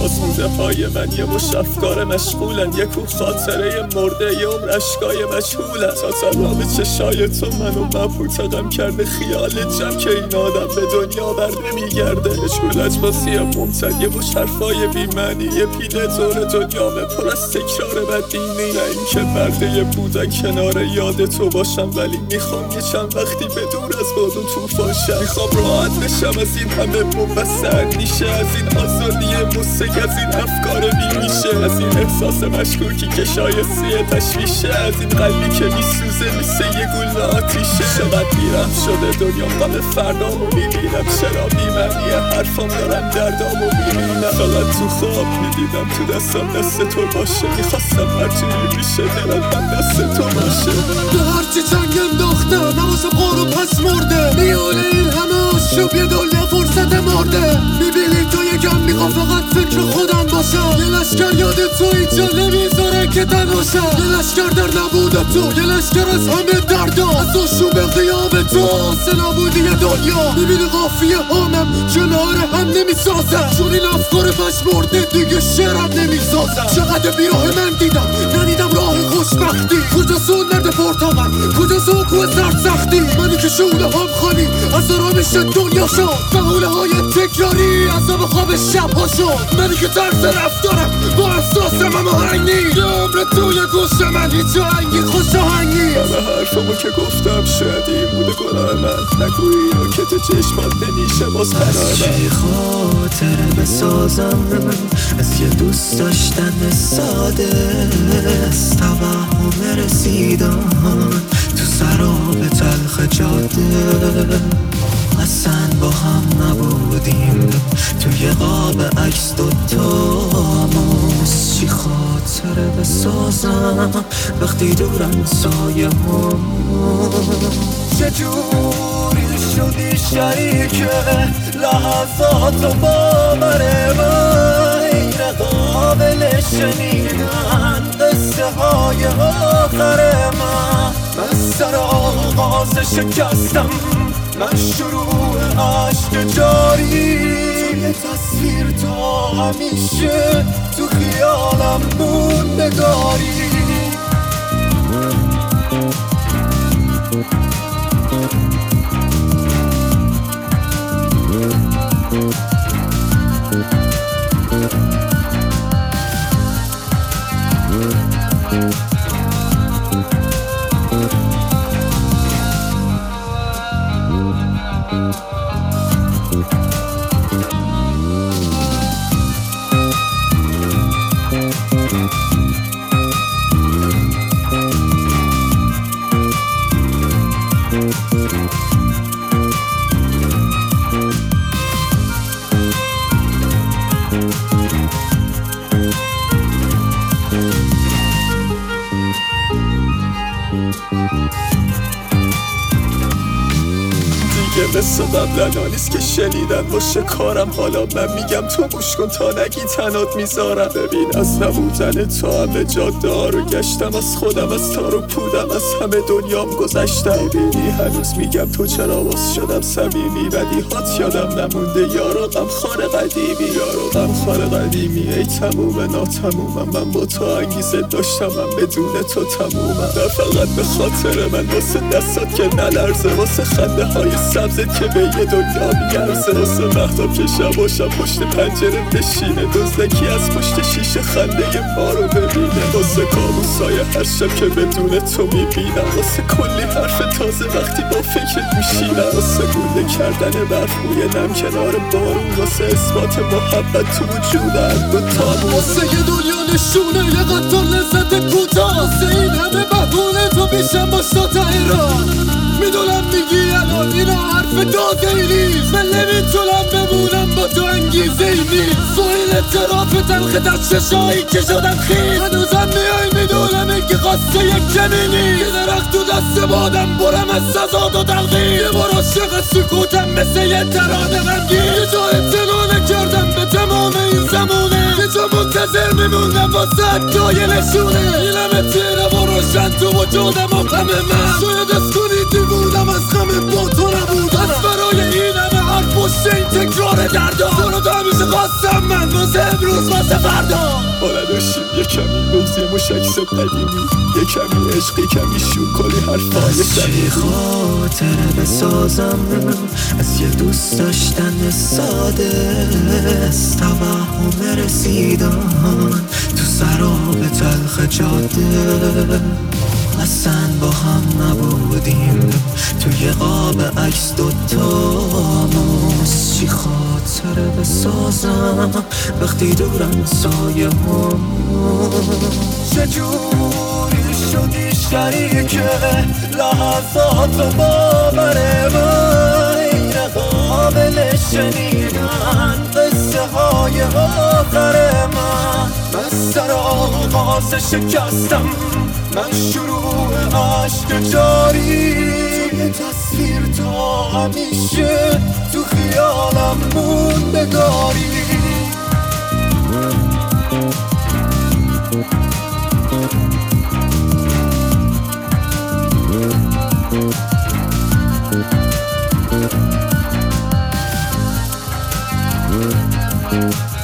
آسوده های من یه مش افکار مشغولن، یه کوه خاطره مرده، یه عمر اشکای مجهولن. تا تمام چشای تو منو مبهوتم کرده، خیال جمع که این آدم به دنیا بر نمیگرده. یه چولت باسی ممتد، یه مش حرفای بیمعنی، یه پینه دور دنیامه پر از تکرار بدبینی. نه این که برده بودن کنار یاد تو باشم، ولی میخوام یه چند وقتی به دور از باد و طوفان شم. میخوام راحت بشم از این همه مبسر نیشه، از این آزادی مستک، از این افکار بیمیشه، از این احساس مشکوکی که شایسته تشویشه، از این قلبی که میسوزه مثل یه گل آتیشه. چقدر میرم شده دنیا غم فردامو میبینم، چرا بی‌معنی حرفام دارم دردامو میبینم. فقط تو خواب میدیدم تو دستم دست تو باشه، میخواستم هرچی میشه دلم هم دست تو باشه. به هرچی جنگ انداختم نماسم قارو پس مرده، میونه این همه آشوب یه دنیا فرصت مرده. میبینی تو یکم میخوام فقط فکر خودم باشم، یه لشکر یاد تو اینجا نمیذاره که تناشم. یه لشکر در نبود تو، یه لشکر از همه دردا، از آشوب قیام تو آسه نبودی دنیا. میبینی قافیه هامم کنار هم نمیسازم، چون این افکار پس مرده دیگه شعرم نمیسازم. چقدر بیراه من دیدم ندیدم راه خوشبختی، کجاست اون مرد پرتاقم، کجاست اون کوه سرسختی. منی که شعله هم خالی از آرامش دنیا شد، بهونه های تکراری عذاب خواب شب ها شد. منی که طرز رفتارم با احساسم هم آهنگی، یه عمر توی گوش من هیچ آهنگی خوش آهنگی. همه حرفمو که گفتم شاید این بوده گناه من، نگویی رو که تو چشمات نمیشه باز قرار من. چی خاطره بسازم از یه دوست داشتن ساده، از توهم رسیدن تو سراب تلخ جاده. اصلا با هم نبودیم توی قاب عکس دوتاموز. چی خاطره بسازم وقتی دورم سایه هم، چجوری شدی شریک لحظات و باور من، غیر قابل شنیدن قصه های آخر من. من سر آغاز شکستم، من شروع عشق جاری، توی تصویر تا همیشه تو خیالم موندگاری. دیگه مثل قبلا نیست که شنیدن باشه کارم. حالا من میگم تو گوش کن تا نگی تنات میذارم. ببین از نبودن تو همه جاده ها رو گشتم، از خودم از تار و پودم از همه دنیام گذشتم. میبینی هنوز میگم تو چرا باز شدم صمیمی، بدیهات یادم نمونده یارو غمخوار قدیمی، یارو غمخوار قدیمی. ای تموم ناتمومم، من با تو انگیزه داشتم، من بدون تو تمومم. نه فقط به خاطر من، واسه دستات که نلرزه، واسه خنده های سبزت که به یه دنیا میگرزه، واسه مهتاب که شب و شب پشت پنجره بشینه، دزدکی از پشت شیشه خنده ما رو ببینه، واسه کابوسای هر شب که بدون تو میبینم، واسه کلی حرف تازه وقتی با فکرت میشینم، واسه گونده کردن برف روی نم کنار بارون، واسه اثبات محبت تو وجودم دوتامون، واسه یه دنیا نشونه یه قطار لذت کوتاه، واسه این همه بهونه تو پیشم باش تا ته راه. میدونم میگی الان اینا حرف تازه ای نیست، من نمیتونم بمونم با تو انگیزه ای نیست، با این اعتراف تلخ در چشایی که شدم خیز، هنوزم میای میدونم که خواسته یک کمی نیست، یه درخت تو دست بادم برم از سزاد و تلقیل، یه بار عاشق سکوتم مثل یه ترانه غمگین، یه جا امتناع نکردم به تمام این زمونه، یه جا منتظر میمونم واسه حتی یه نشونه، این همه تیره و روشن تو وجودم و غم من، شاید از کنی دیوونم از غم با تو نبودم، از برای این همه حرف پشت این تکرار دردا سرات همیشه خواستم من واسه امروز واسه فردا حالا داشتیم یه کمی بغض یه مشکس قدیمی یه کمی عشقی کمی شور کلی حرفای از چی صمیمی خاطره بسازم از یه دوست داشتن ساده از توهم رسیدن تو سراب تلخ جاده اصلا با هم نبودیم توی قاب عکس دوتاموز چی خاطره بسازم وقتی دورم سایه هم چجوری شدی شریک لحظات باور من قابل شنیدن قصه های آخر من سر آغاز شکستم من شروع عشق جاری توی تصویر تا همیشه تو خیالم موندگاری Thank you.